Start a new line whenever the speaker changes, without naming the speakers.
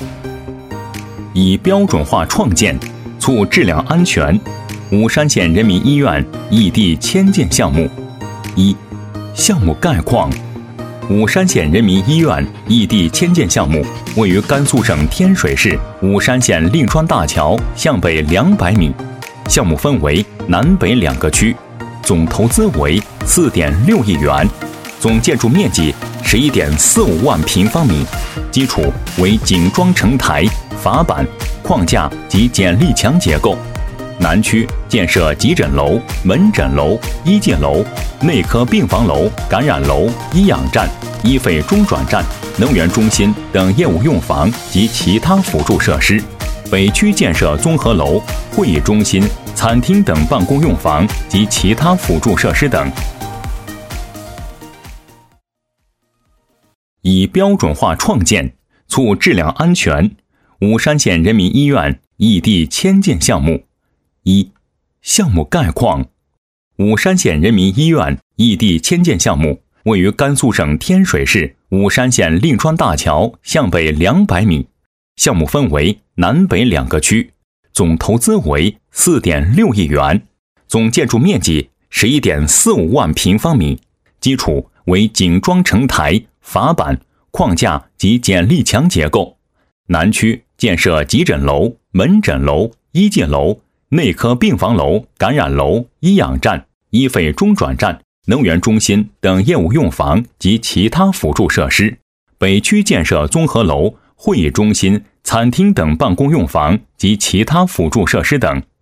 以标准化创建，促质量安全。武山县人民医院异地迁建项目。一、项目概况。武山县人民医院异地迁建项目位于甘肃省天水市武山县令川大桥向北200米。项目分为南北2个区，总投资为4.6亿元，总建筑面积11.45万平方米，基础为井桩承台、阀板、框架及剪力墙结构。南区建设急诊楼、门诊楼、医介楼、内科病房楼、感染楼、医养站、医肺中转站、能源中心等业务用房及其他辅助设施。北区建设综合楼、会议中心、餐厅等办公用房及其他辅助设施等。以标准化创建，促质量安全。武山县人民医院异地迁建项目。一、项目概况。武山县人民医院异地迁建项目位于甘肃省天水市武山县令川大桥向北200米。项目分为南北2个区，总投资为4.6亿元，总建筑面积11.45万平方米，基础为井桩承台、阀板、框架及剪力墙结构。南区建设急诊楼、门诊楼、医介楼、内科病房楼、感染楼、医养站、医肺中转站、能源中心等业务用房及其他辅助设施。北区建设综合楼、会议中心、餐厅等办公用房及其他辅助设施等。